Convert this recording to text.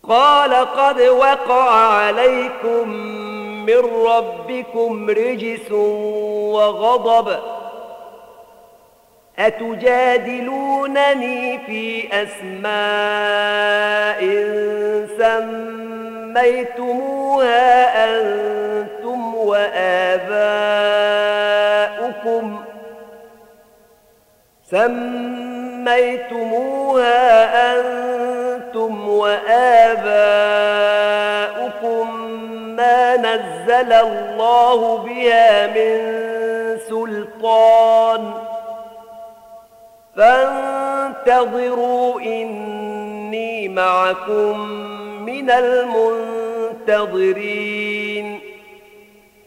قال قد وقع عليكم من ربكم رجس وغضب أتجادلونني في أسماء سميتموها أنتم وآباؤكم ما نزل الله بها من سلطان فانتظروا إني معكم من المنتظرين